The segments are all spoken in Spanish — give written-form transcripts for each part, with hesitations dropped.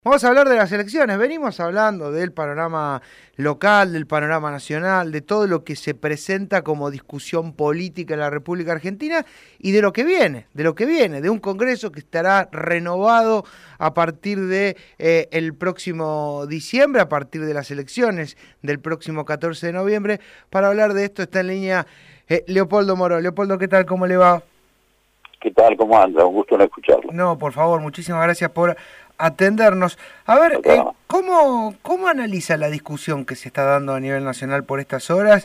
Vamos a hablar de las elecciones. Venimos hablando del panorama local, del panorama nacional, de todo lo que se presenta como discusión política en la República Argentina y de lo que viene, de un Congreso que estará renovado a partir de el próximo diciembre, a partir de las elecciones del próximo 14 de noviembre. Para hablar de esto está en línea Leopoldo Moro. Leopoldo, ¿qué tal? ¿Cómo le va? ¿Qué tal? ¿Cómo anda? Un gusto en escucharlo. No, por favor, muchísimas gracias por atendernos. A ver, Acá, ¿cómo analiza la discusión que se está dando a nivel nacional por estas horas?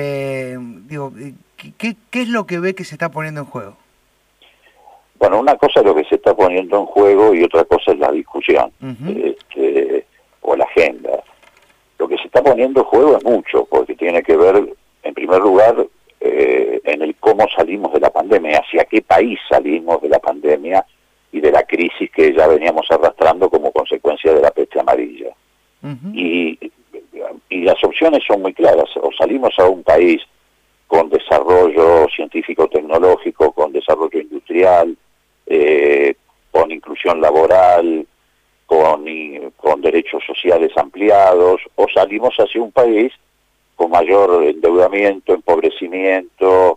¿Qué es lo que ve que se está poniendo en juego? bueno, una cosa es lo que se está poniendo en juego y otra cosa es la discusión, Ujú. o la agenda. Lo que se está poniendo en juego es mucho, porque tiene que ver, en primer lugar, en el cómo salimos de la pandemia, hacia qué país salimos de la pandemia y de la crisis que ya veníamos arrastrando como consecuencia de la peste amarilla. Ujú. Y, y las opciones son muy claras: o salimos a un país con desarrollo científico-tecnológico, con desarrollo industrial, con inclusión laboral, con derechos sociales ampliados, o salimos hacia un país con mayor endeudamiento, empobrecimiento,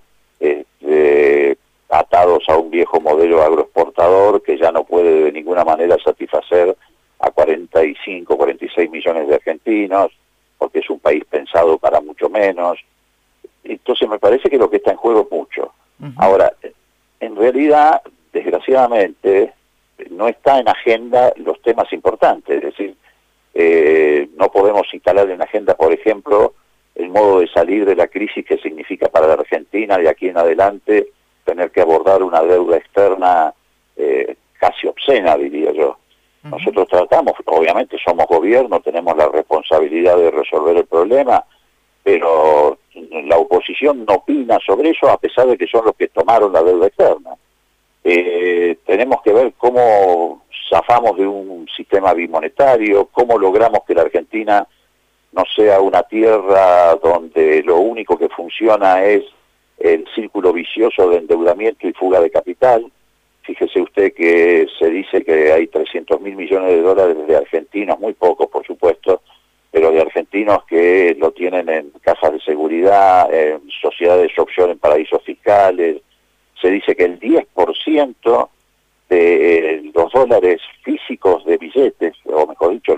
atados a un viejo modelo agroexportador que ya no puede de ninguna manera satisfacer a 45, 46 millones de argentinos, porque es un país pensado para mucho menos. Entonces me parece que lo que está en juego es mucho. Ujú. Ahora, en realidad, desgraciadamente, no está en agenda los temas importantes. Es decir, no podemos instalar en agenda, por ejemplo, el modo de salir de la crisis que significa para la Argentina de aquí en adelante tener que abordar una deuda externa casi obscena, diría yo. Ujú. Nosotros tratamos, obviamente somos gobierno, tenemos la responsabilidad de resolver el problema, pero la oposición no opina sobre eso, a pesar de que son los que tomaron la deuda externa. Tenemos que ver cómo zafamos de un sistema bimonetario, cómo logramos que la Argentina no sea una tierra donde lo único que funciona es el círculo vicioso de endeudamiento y fuga de capital. Fíjese usted que se dice que hay 300.000 millones de dólares de argentinos, muy pocos por supuesto, pero de argentinos que lo tienen en cajas de seguridad, en sociedades offshore, en paraísos fiscales. Se dice que el 10% de los dólares físicos de billetes, o mejor dicho,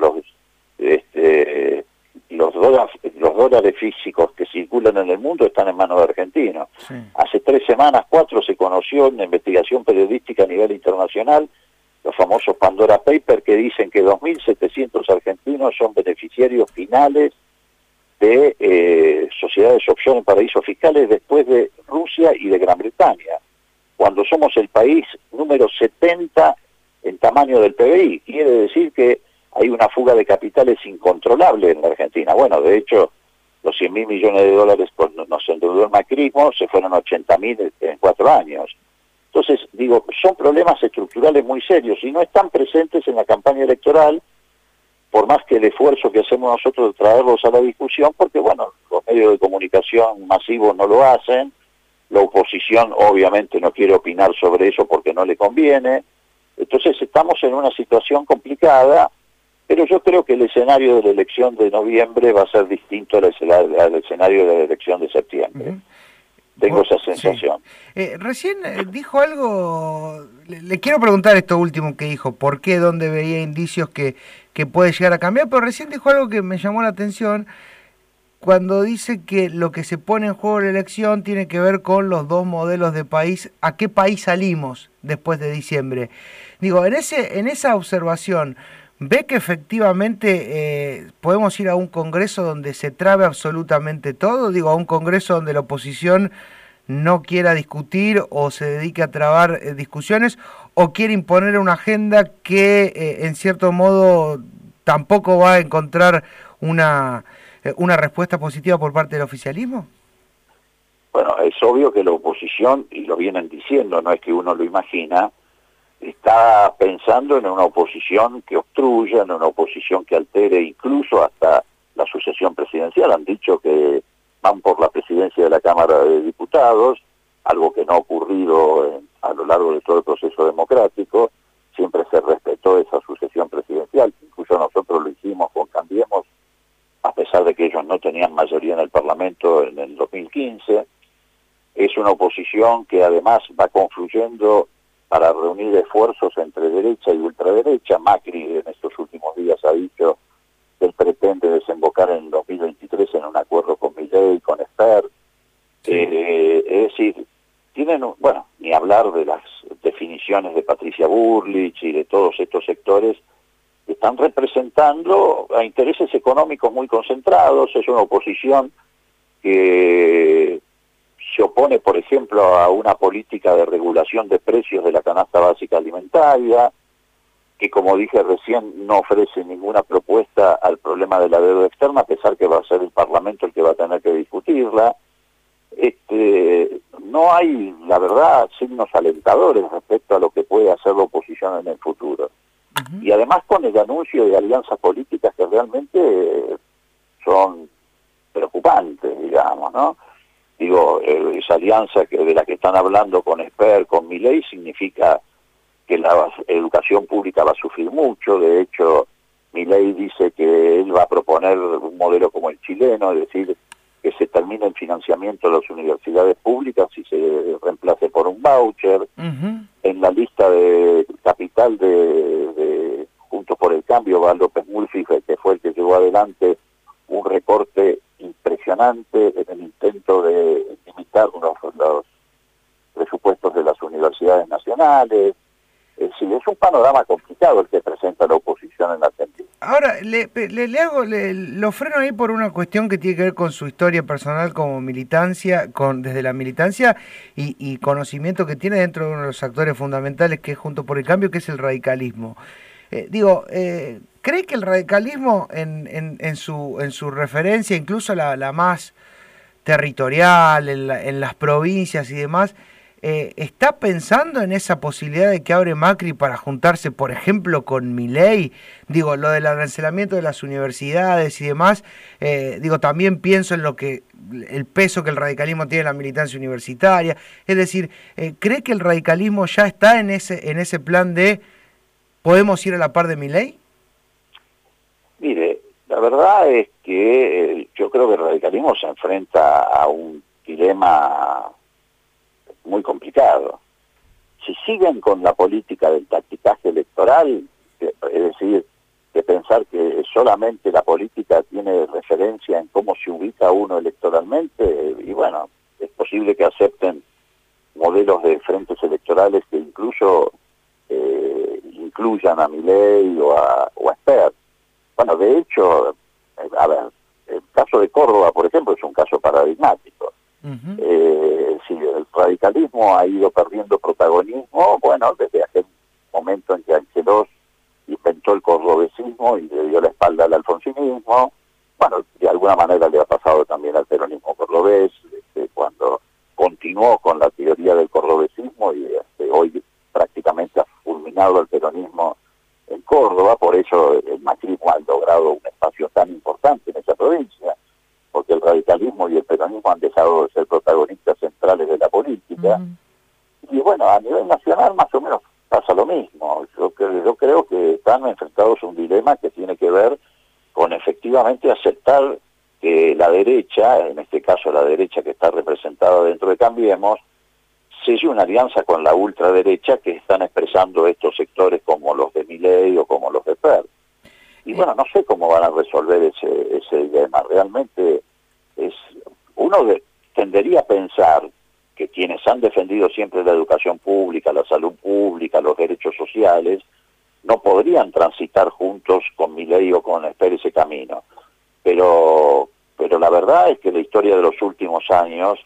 los dólares físicos que circulan en el mundo están en manos de argentinos. Sí. Hace 3 semanas, 4, se conoció en una investigación periodística a nivel internacional los famosos Pandora Papers, que dicen que 2.700 argentinos son beneficiarios finales de sociedades offshore en paraísos fiscales después de Rusia y de Gran Bretaña, cuando somos el país número 70 en tamaño del PBI. Quiere decir que hay una fuga de capitales incontrolable en la Argentina. Bueno, de hecho, los 100.000 millones de dólares cuando nos endeudó el macrismo se fueron 80.000 en 4 años. Entonces, digo, son problemas estructurales muy serios y no están presentes en la campaña electoral, por más que el esfuerzo que hacemos nosotros de traerlos a la discusión, porque, bueno, los medios de comunicación masivos no lo hacen, la oposición obviamente no quiere opinar sobre eso porque no le conviene. Entonces estamos en una situación complicada, pero yo creo que el escenario de la elección de noviembre va a ser distinto al escenario de la elección de septiembre. Ujú. Tengo esa Sí. sensación. Recién dijo algo, le quiero preguntar esto último que dijo, ¿por qué? ¿Dónde veía indicios que puede llegar a cambiar? Pero recién dijo algo que me llamó la atención cuando dice que lo que se pone en juego en la elección tiene que ver con los dos modelos de país, ¿a qué país salimos después de diciembre? Digo, en esa observación, ¿ve que efectivamente podemos ir a un congreso donde se trabe absolutamente todo? Digo, a un congreso donde la oposición no quiera discutir o se dedique a trabar discusiones o quiere imponer una agenda que en cierto modo tampoco va a encontrar una respuesta positiva por parte del oficialismo. Bueno, es obvio que la oposición, y lo vienen diciendo, no es que uno lo imagina, está pensando en una oposición que obstruya, en una oposición que altere incluso hasta la sucesión presidencial. Han dicho que van por la presidencia de la Cámara de Diputados, algo que no ha ocurrido a lo largo de todo el proceso democrático. siempre se respetó esa sucesión presidencial, incluso nosotros lo hicimos con Cambiemos, a pesar de que ellos no tenían mayoría en el Parlamento en el 2015. Es una oposición que además va confluyendo para reunir esfuerzos entre derecha y ultraderecha. Macri en estos últimos días ha dicho que él pretende desembocar en 2023 en un acuerdo con Milei, con Esper. Sí. Es decir, tienen, bueno, ni hablar de las definiciones de Patricia Bullrich y de todos estos sectores que están representando a intereses económicos muy concentrados. Es una oposición que se opone, por ejemplo, a una política de regulación de precios de la canasta básica alimentaria, que, como dije recién, no ofrece ninguna propuesta al problema de la deuda externa, a pesar que va a ser el Parlamento el que va a tener que discutirla. No hay, la verdad, signos alentadores respecto a lo que puede hacer la oposición en el futuro. Y además con el anuncio de alianzas políticas que realmente son preocupantes, digamos, ¿no? Digo, esa alianza de la que están hablando con Esper, con Milei, significa que la educación pública va a sufrir mucho. De hecho, Milei dice que él va a proponer un modelo como el chileno, es decir, que se termine el financiamiento de las universidades públicas y se reemplace por un voucher. En la lista de capital de Juntos por el Cambio va López Murphy, que fue el que llevó adelante un recorte impresionante en el intento de limitar los presupuestos de las universidades nacionales. Es decir, es un panorama complicado el que presenta la oposición en la Argentina. Ahora, lo freno ahí por una cuestión que tiene que ver con su historia personal como militancia, desde la militancia y conocimiento que tiene dentro de uno de los actores fundamentales que es Juntos por el Cambio, que es el radicalismo. ¿Cree que el radicalismo en su referencia, incluso la más territorial, en las provincias y demás, está pensando en esa posibilidad de que abre Macri para juntarse, por ejemplo, con Milei? Digo, lo del arancelamiento de las universidades y demás, también pienso en el peso que el radicalismo tiene en la militancia universitaria. Es decir, ¿cree que el radicalismo ya está en ese plan de podemos ir a la par de Milei? Mire, la verdad es que yo creo que el radicalismo se enfrenta a un dilema muy complicado. Si siguen con la política del tacticaje electoral, es decir, de pensar que solamente la política tiene referencia en cómo se ubica uno electoralmente, y bueno, es posible que acepten modelos de frentes electorales que incluso incluyan a Milei o a Esper. Bueno, de hecho, el caso de Córdoba, por ejemplo, es un caso paradigmático. Si el radicalismo ha ido perdiendo protagonismo, bueno, desde aquel momento en que Angelós inventó el cordobesismo y le dio la espalda al alfonsinismo, bueno, de alguna manera le ha pasado también al peronismo cordobés, cuando continuó con la teoría del cordobesismo y hoy prácticamente ha fulminado el peronismo en Córdoba. Por eso el macrismo ha logrado un espacio tan importante en esa provincia, porque el radicalismo y el peronismo han dejado de ser protagonistas centrales de la política. Y bueno, a nivel nacional más o menos pasa lo mismo. Yo creo que están enfrentados a un dilema que tiene que ver con efectivamente aceptar que la derecha, en este caso la derecha que está representada dentro de Cambiemos, selle una alianza con la ultraderecha que están expresando estos sectores como los de Milei o como los de Per. Y bueno, no sé cómo van a resolver ese dilema. Realmente uno tendería a pensar que quienes han defendido siempre la educación pública, la salud pública, los derechos sociales, no podrían transitar juntos con Milei o con Esper ese camino. Pero la verdad es que la historia de los últimos años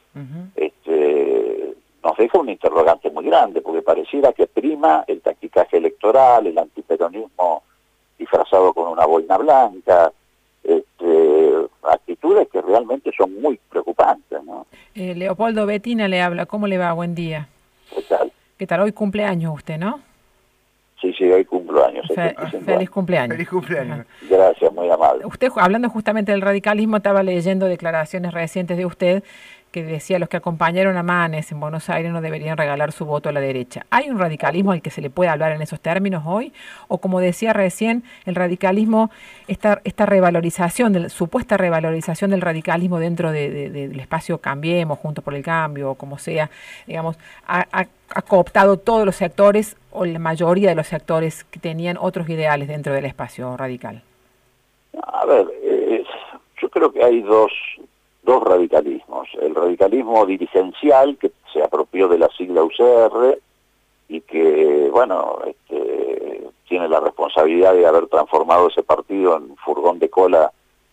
nos deja un interrogante muy grande, porque pareciera que prima el tacticaje electoral, el antiperonismo disfrazado con una boina blanca, actitudes que realmente son muy preocupantes, ¿no? Leopoldo, Betina le habla. ¿Cómo le va? Buen día. ¿Qué tal? ¿Qué tal? Hoy cumpleaños usted, ¿no? Sí, hoy cumplo años. Feliz cumpleaños. Feliz cumpleaños. Gracias, muy amable. normal. Usted, hablando justamente del radicalismo, estaba leyendo declaraciones recientes de usted que decía los que acompañaron a Manes en Buenos Aires no deberían regalar su voto a la derecha. ¿Hay un radicalismo al que se le puede hablar en esos términos hoy? O como decía recién, el radicalismo, esta revalorización, supuesta revalorización del radicalismo dentro del espacio Cambiemos, Juntos por el Cambio, o como sea, digamos, ha cooptado todos los sectores o la mayoría de los sectores que tenían otros ideales dentro del espacio radical. A ver, yo creo que hay dos radicalismos. El radicalismo dirigencial, que se apropió de la sigla UCR y que, bueno, tiene la responsabilidad de haber transformado ese partido en furgón de cola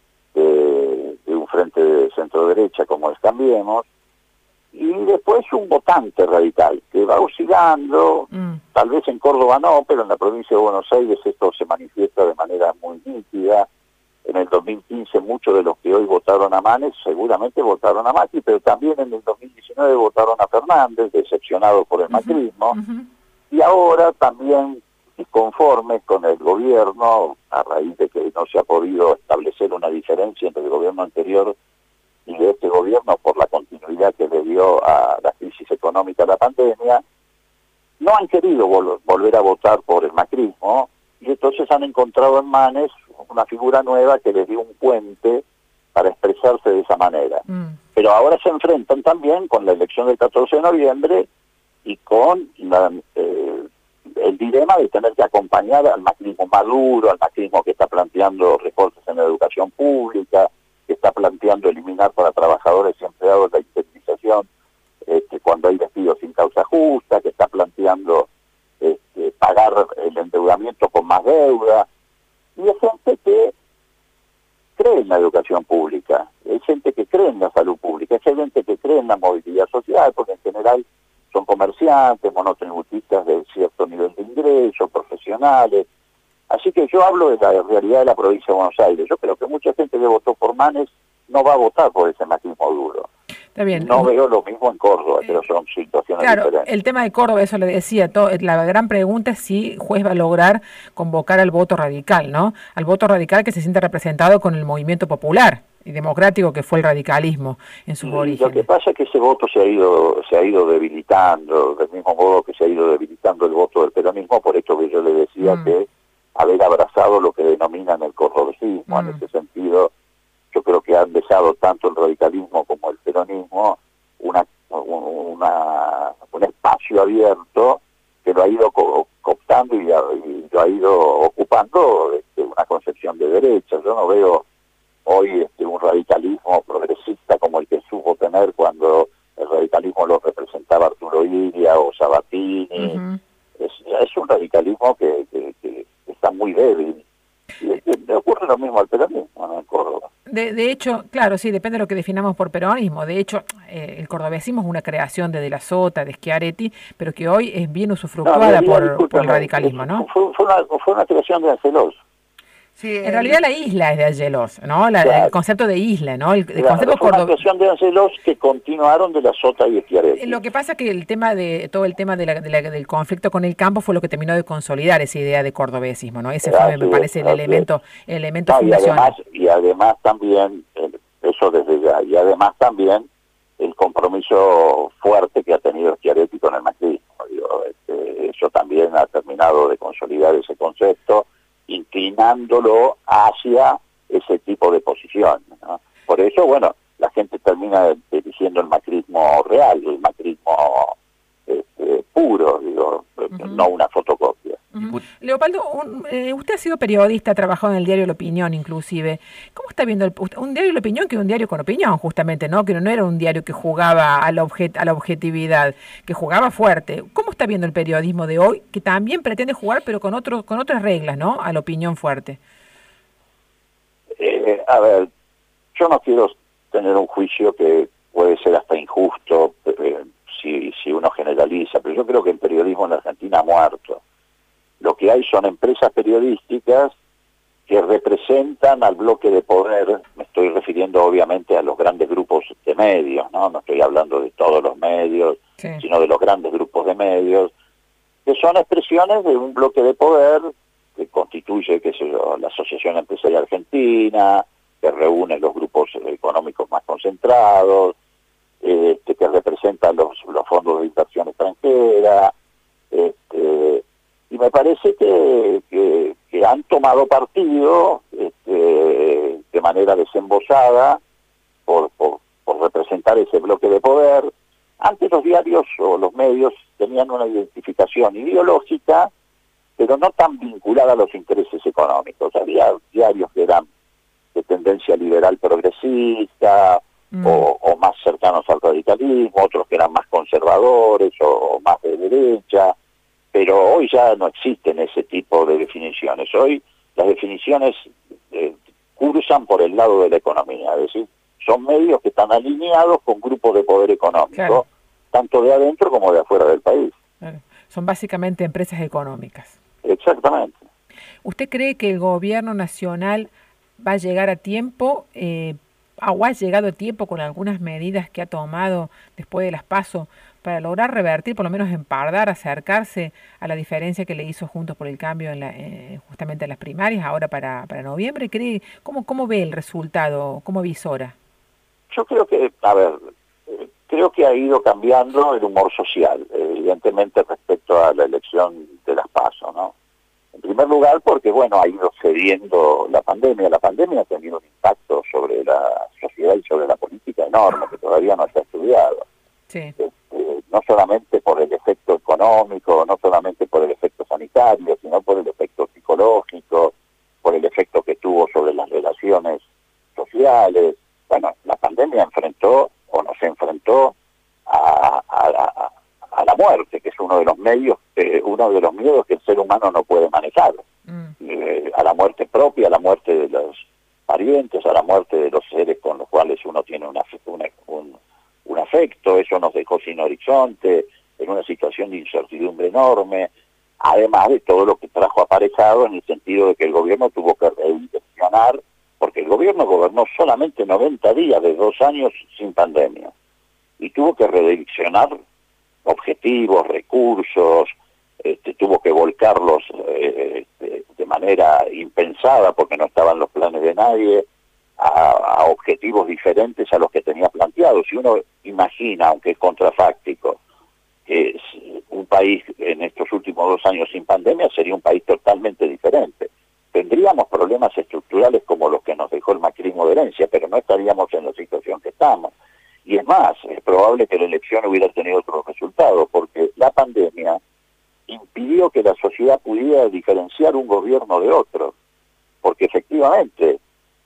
de un frente de centro-derecha como es Cambiemos, y después un votante radical que va oscilando, tal vez en Córdoba no, pero en la provincia de Buenos Aires esto se manifiesta de manera muy nítida. En el 2015 muchos de los que hoy votaron a Manes seguramente votaron a Macri, pero también en el 2019 votaron a Fernández, decepcionados por el macrismo, y ahora también conformes con el gobierno, a raíz de que no se ha podido establecer una diferencia entre el gobierno anterior y de este gobierno por la continuidad que le dio a la crisis económica de la pandemia, no han querido volver a votar por el macrismo, y entonces han encontrado en Manes una figura nueva que les dio un puente para expresarse de esa manera. Pero ahora se enfrentan también con la elección del 14 de noviembre y con el dilema de tener que acompañar al macrismo maduro, al macrismo que está planteando recortes en la educación pública, que está planteando eliminar para trabajadores y empleados la indemnización cuando hay despidos sin causa justa, que está planteando pagar el endeudamiento con más deuda. Y es gente que cree en la educación pública, es gente que cree en la salud pública, es gente que cree en la movilidad social, porque en general son comerciantes, monotributistas de cierto nivel de ingreso, profesionales. Así que yo hablo de la realidad de la provincia de Buenos Aires. Yo creo que mucha gente que votó por Manes no va a votar por ese macrismo duro. Está bien. No veo lo mismo en Córdoba, pero son situaciones diferentes. El tema de Córdoba, eso le decía, la gran pregunta es si Juez va a lograr convocar al voto radical, ¿no? Al voto radical que se siente representado con el movimiento popular y democrático que fue el radicalismo en sus orígenes. Lo que pasa es que ese voto se ha ido debilitando, del mismo modo que se ha ido debilitando el voto del peronismo, por esto que yo le decía que haber abrazado lo que denominan el cordobesismo, en ese sentido, yo creo que han dejado tanto el radicalismo como el peronismo un espacio abierto que lo ha ido cooptando y lo ha ido ocupando una concepción de derecha. Yo no veo hoy un radicalismo progresista como el que supo tener cuando el radicalismo lo representaba Arturo Illia o Sabatini. Es un radicalismo que está muy débil. Y le ocurre lo mismo al peronismo, ¿no? En Córdoba. De hecho, claro, sí, depende de lo que definamos por peronismo. De hecho, el cordobesismo es una creación de la Sota, de Schiaretti, pero que hoy es bien usufructuada por el radicalismo, ¿no? Fue una creación de Angelos. Sí, en realidad la isla es de Angelos, ¿no? El concepto de isla, ¿no? El concepto fue una creación de Angelos que continuaron de la Sota y Schiaretti. Lo que pasa es que todo el tema del conflicto con el campo fue lo que terminó de consolidar esa idea de cordobesismo, ¿no? Ese fue, me parece, el elemento fundacional. Y además también, eso desde ya, y además también el compromiso fuerte que ha tenido Schiaretti con el macrismo. Eso también ha terminado de consolidar ese concepto, inclinándolo hacia ese tipo de posición, ¿no? Por eso, bueno, la gente termina eligiendo el macrismo real, el macrismo puro, no una fotocopia. Leopoldo, usted ha sido periodista, ha trabajado en el diario La Opinión inclusive. ¿Cómo está viendo un diario La Opinión que es un diario con opinión justamente, ¿no? Que no era un diario que jugaba a la objetividad, que jugaba fuerte? ¿Cómo está viendo el periodismo de hoy, que también pretende jugar pero con otras reglas, ¿no? A la opinión fuerte. A ver, yo no quiero tener un juicio que puede ser hasta injusto si uno generaliza, pero yo creo que el periodismo en la Argentina ha muerto. Lo que hay son empresas periodísticas que representan al bloque de poder. Me estoy refiriendo obviamente a los grandes grupos de medios, no estoy hablando de todos los medios, sino de los grandes grupos de medios, que son expresiones de un bloque de poder constituye, qué sé yo, la Asociación Empresarial Argentina, que reúne los grupos económicos más concentrados, que representa los fondos de inversión extranjera, y me parece que han tomado partido de manera desembosada por representar ese bloque de poder. Antes los diarios o los medios tenían una identificación ideológica, pero no tan vinculada a los intereses económicos. Había diarios que eran de tendencia liberal progresista, o más cercanos al radicalismo, otros que eran más conservadores o más de derecha, pero hoy ya no existen ese tipo de definiciones. Hoy las definiciones cursan por el lado de la economía, es decir, son medios que están alineados con grupos de poder económico, claro, tanto de adentro como de afuera del país. Claro. Son básicamente empresas económicas. Exactamente. ¿Usted cree que el gobierno nacional va a llegar a tiempo, o ha llegado a tiempo con algunas medidas que ha tomado después de las PASO para lograr revertir, por lo menos empardar, acercarse a la diferencia que le hizo Juntos por el Cambio justamente en las primarias, ahora para noviembre? ¿Cómo ve el resultado? ¿Cómo visora? Yo creo que, creo que ha ido cambiando el humor social, evidentemente respecto a la elección de las PASO, ¿no? En primer lugar porque, ha ido cediendo la pandemia. La pandemia ha tenido un impacto sobre la sociedad y sobre la política enorme, que todavía no se ha estudiado. Sí. No solamente por el efecto económico, no solamente por el efecto sanitario, sino por el efecto psicológico, por el efecto que tuvo sobre las relaciones sociales. La pandemia enfrentó nos enfrentó a la muerte, que es uno de los miedos que el ser humano no puede manejar. A la muerte propia, a la muerte de los parientes, a la muerte de los seres con los cuales uno tiene un afecto. Eso nos dejó sin horizonte, en una situación de incertidumbre enorme, además de todo lo que trajo aparejado en el sentido de que el gobierno tuvo que redireccionar, porque el gobierno gobernó solamente 90 días de 2 años sin pandemia, y tuvo que redireccionar objetivos, recursos, tuvo que volcarlos de manera impensada, porque no estaban los planes de nadie, a objetivos diferentes a los que tenía planteados. Si uno imagina, aunque es contrafáctico, que un país en estos últimos 2 años sin pandemia sería un país totalmente diferente. Tendríamos problemas estructurales como los que nos dejó el macrismo de herencia, pero no estaríamos en la situación que estamos. Y es más, es probable que la elección hubiera tenido otro resultado, porque la pandemia impidió que la sociedad pudiera diferenciar un gobierno de otro, porque efectivamente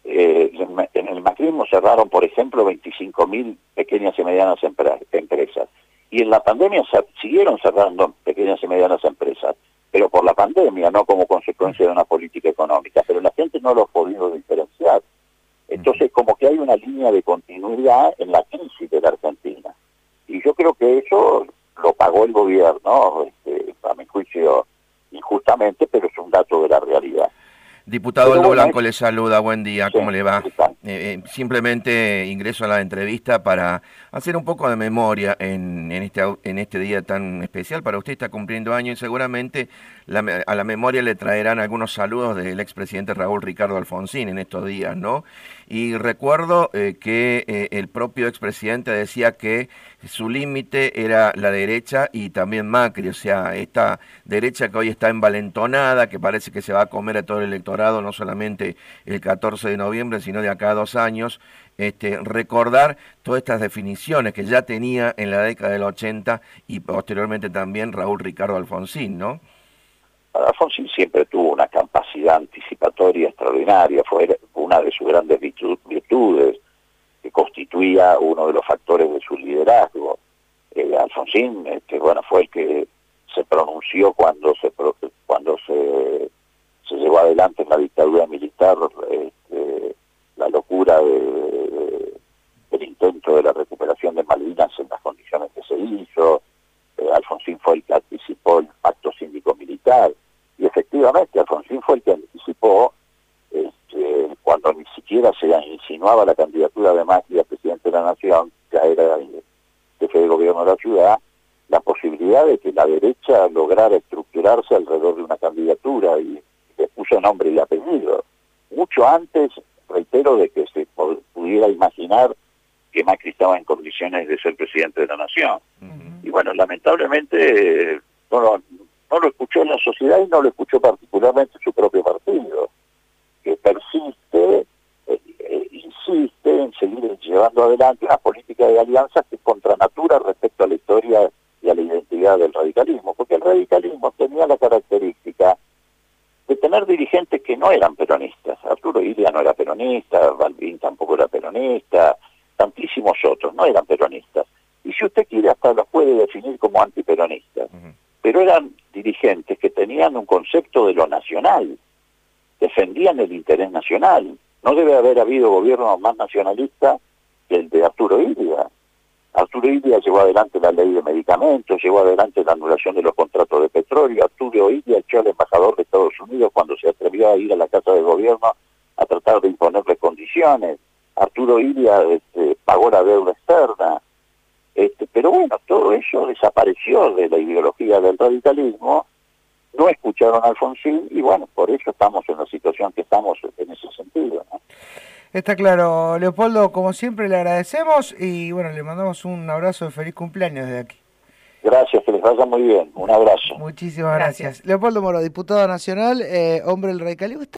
en el macrismo cerraron, por ejemplo, 25.000 pequeñas y medianas empresas, y en la pandemia siguieron cerrando pequeñas y medianas empresas, pero por la pandemia, no como consecuencia de una política económica, pero la gente no lo ha podido diferenciar. Entonces, como que hay una línea de continuidad en la crisis de la Argentina. Y yo creo que eso lo pagó el gobierno, a mi juicio, injustamente, pero es un dato de la realidad. Diputado Aldo Blanco le saluda, buen día, ¿cómo le va? Simplemente ingreso a la entrevista para hacer un poco de memoria en este día tan especial. Para usted está cumpliendo años y seguramente a la memoria le traerán algunos saludos del expresidente Raúl Ricardo Alfonsín en estos días, ¿no? Y recuerdo que el propio expresidente decía que su límite era la derecha y también Macri, o sea, esta derecha que hoy está envalentonada, que parece que se va a comer a todo el electorado, no solamente el 14 de noviembre, sino de acá a 2 años, recordar todas estas definiciones que ya tenía en la década del 80 y posteriormente también Raúl Ricardo Alfonsín, ¿no? Alfonsín siempre tuvo una capacidad anticipatoria extraordinaria, fue una de sus grandes virtudes, que constituía uno de los factores de su liderazgo. Alfonsín, fue el que se pronunció cuando se llevó adelante en la dictadura militar la locura del intento de la recuperación de Malvinas en las condiciones que se hizo. Alfonsín fue el que anticipó el pacto síndico-militar, y efectivamente Alfonsín fue el que anticipó, cuando ni siquiera se insinuaba la candidatura de Macri a presidente de la Nación, ya era jefe de gobierno de la ciudad, la posibilidad de que la derecha lograra estructurarse alrededor de una candidatura, y puso nombre y apellido. Mucho antes, reitero, de que se pudiera imaginar que Macri estaba en condiciones de ser presidente de la nación. Y bueno, lamentablemente no lo escuchó la sociedad y no lo escuchó particularmente su propio partido, que persiste, insiste en seguir llevando adelante una política de alianzas que es contra natura respecto a la historia y a la identidad del radicalismo, porque el radicalismo tenía la característica de tener dirigentes que no eran peronistas. Arturo Illia no era peronista, Balbín tampoco era peronista, tantísimos otros no eran peronistas. Y si usted quiere, hasta los puede definir como antiperonistas. Pero eran dirigentes que tenían un concepto de lo nacional, defendían el interés nacional. No debe haber habido gobierno más nacionalista que el de Arturo Illia. Arturo Illia llevó adelante la ley de medicamentos, llevó adelante la anulación de los contratos de petróleo. Arturo Illia echó al embajador de Estados Unidos cuando se atrevió a ir a la Casa de Gobierno a tratar de imponerle condiciones. Arturo Illia pagó la deuda externa. Pero bueno, todo eso desapareció de la ideología del radicalismo. No escucharon a Alfonsín y bueno, por eso estamos en la situación que estamos en ese sentido, ¿no? Está claro, Leopoldo, como siempre le agradecemos y bueno, le mandamos un abrazo de feliz cumpleaños desde aquí. Gracias, que les vaya muy bien, un abrazo. Muchísimas gracias. Leopoldo Moro, diputado nacional, hombre del radicalismo.